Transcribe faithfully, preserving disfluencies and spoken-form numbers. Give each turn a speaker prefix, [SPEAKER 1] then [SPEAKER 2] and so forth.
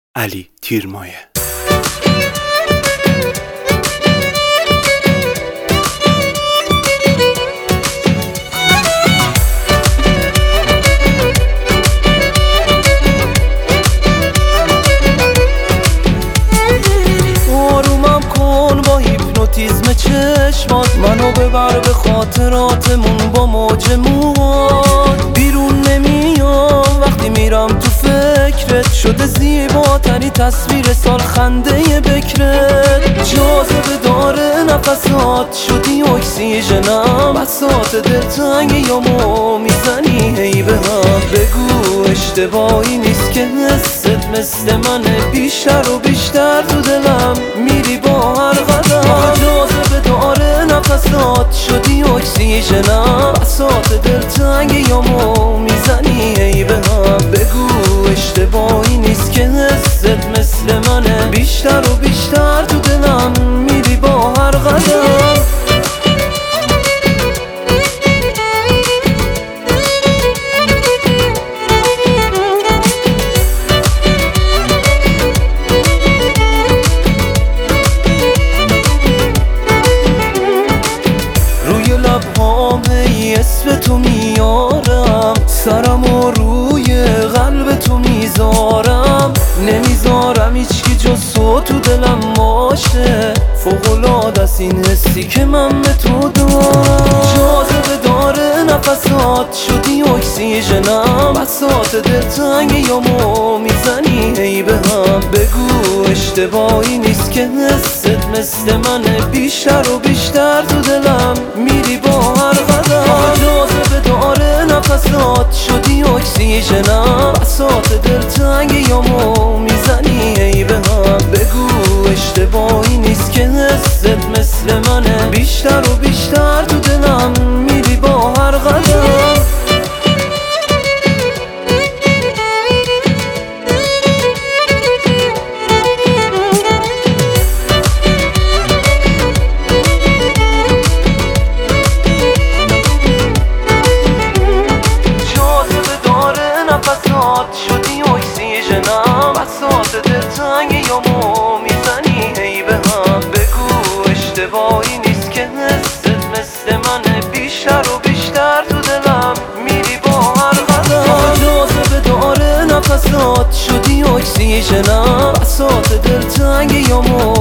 [SPEAKER 1] علی تیرمایه.
[SPEAKER 2] آرومم کن با هیپنوتیزم چشمات، منو ببر به خاطراتمون با موج موهات. بیرون نمیام وقتی میرم تو فکرت، شده زیباتری تصویر سال خنده بکرت. جاذبه داره نفسات، شدی اکسیژنم، بساط دلتنگی یامو میزنی هی به هم. بگو اشتباهی نیست که حست مثل منه، بیشتر و بیشتر تو دلم میری با هر قدم. جاذبه داره نفسات، شدی اکسیژنم، بساط دلتنگی یامو میزنی هی به هم. بگو اشتباهی نیست که حست مثل منه، بیشتر و بیشتر تو دلم میری با هر قدم. روی لبهام ای اسم تو میارم، سرم و روی قلب تو میذارم. نمیذارم هیچکی جز تو تو دلم باشه، فوق‌العاده است این حسی که من به تو دارم. جاذبه داره نفسات، شدی اکسیژنم، بساط دلتنگی یامو میزنی هی به هم. بگو اشتباهی نیست که حست مثل منه، بیشتر و بیشتر تو دلم میری با هر قدم. جاذبه داره نفسات، شدی اکسیژنم، بساط دلتنگی یامو میزنی هی به هم. بگو اشتباهی نیست که حست مثل منه، بیشتر و بیشتر تو دلم میری با هر قدم. شدی اکسیژنم، بساط دلتنگی یامو میزنی هی به هم. بگو اشتباهی نیست که حست مثل منه، بیشتر و بیشتر تو دلم میری با هر قدم. جاذبه داره نفسات، شدی اکسیژنم، بساط دلتنگی یامو